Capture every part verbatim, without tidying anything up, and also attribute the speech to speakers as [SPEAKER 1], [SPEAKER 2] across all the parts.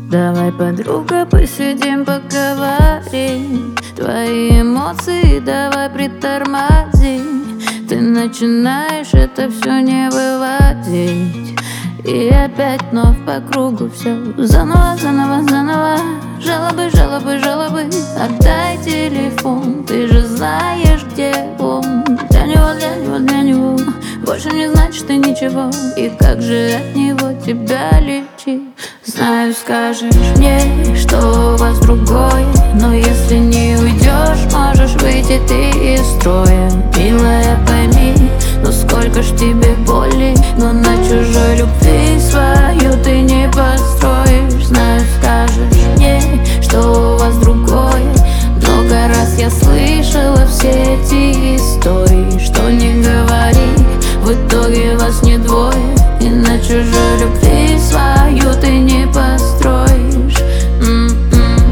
[SPEAKER 1] Давай, подруга, посидим, поговорим. Твои эмоции давай притормози. Ты начинаешь это все не выводить, и опять вновь по кругу все заново, заново, заново. Жалобы, жалобы, жалобы. Отдай телефон, ты же знаешь, где он. Для него, для него, для него больше не значит ты ничего. И как же от него тебя лечить? Знаю, скажешь мне, что у вас другое, но если не уйдешь, можешь выйти ты из строя. Милая, пойми, ну сколько ж тебе боли, но на чужой любви свою ты не построишь. Знаю, скажешь мне, что у вас другое. Много раз я слышала все эти истории. Что не говори, в итоге вас не двое, и на чужой любви свою ты не построишь. М-м.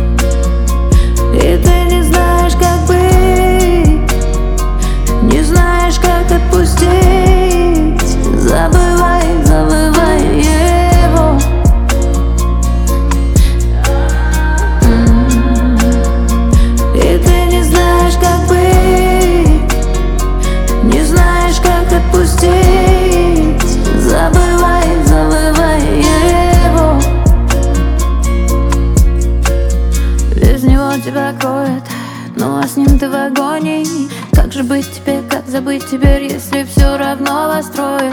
[SPEAKER 1] И ты не знаешь, как быть, не знаешь, как отпустить. Забывай, забывай его. М-м. И ты не знаешь, как быть, не знаешь, как отпустить. Забывай, забывай его. Без него тебя кроет, ну а с ним ты в агонии. Как же быть тебе, как забыть теперь, если все равно вас трое?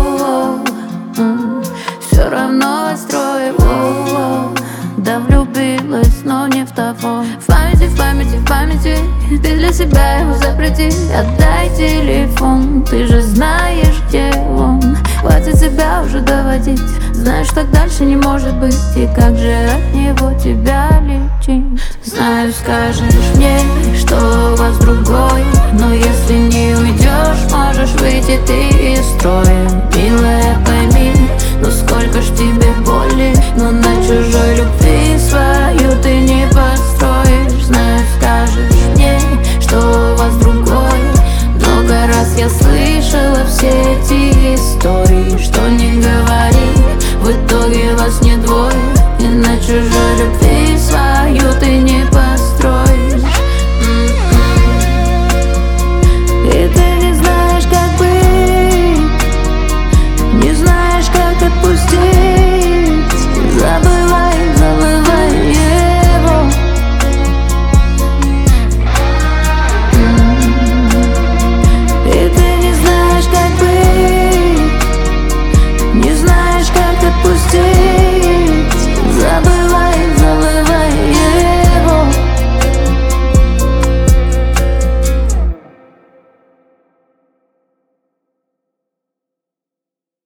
[SPEAKER 1] Все равно вас трое. Да, влюбилась, но не в того. В памяти, в памяти, в памяти ты для себя его запрети. Отдай телефон, ты же знаешь, где он. Хватит себя уже доводить, знаешь, так дальше не может быть. И как же от него тебя лечить? Знаю, скажешь мне, что у вас другое, но если не уйдешь, можешь выйти ты из строя. Милая, пойми, ну сколько ж тебе боли, но